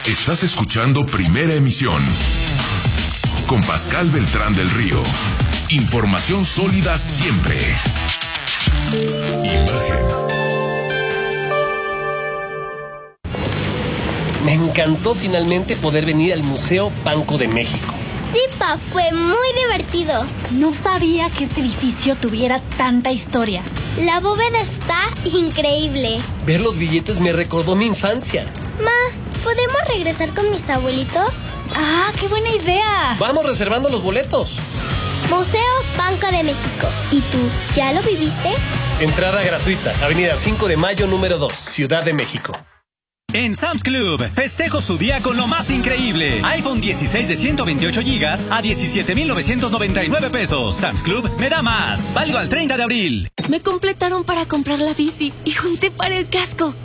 Estás escuchando Primera Emisión con Pascal Beltrán del Río. Información sólida siempre. Imagen. Me encantó finalmente poder venir al Museo Banco de México. Sí, Pa, fue muy divertido. No sabía que este edificio tuviera tanta historia. La bóveda está increíble. Ver los billetes me recordó mi infancia. Ma, ¿podemos regresar con mis abuelitos? ¡Ah, qué buena idea! Vamos reservando los boletos. Museo Banco de México. ¿Y tú, ya lo viviste? Entrada gratuita, Avenida 5 de Mayo, número 2, Ciudad de México. En Sam's Club, festejo su día con lo más increíble. iPhone 16 de 128 gigas a 17,999 pesos. Sam's Club me da más. Válido al 30 de abril. Me completaron para comprar la bici y junté para el casco.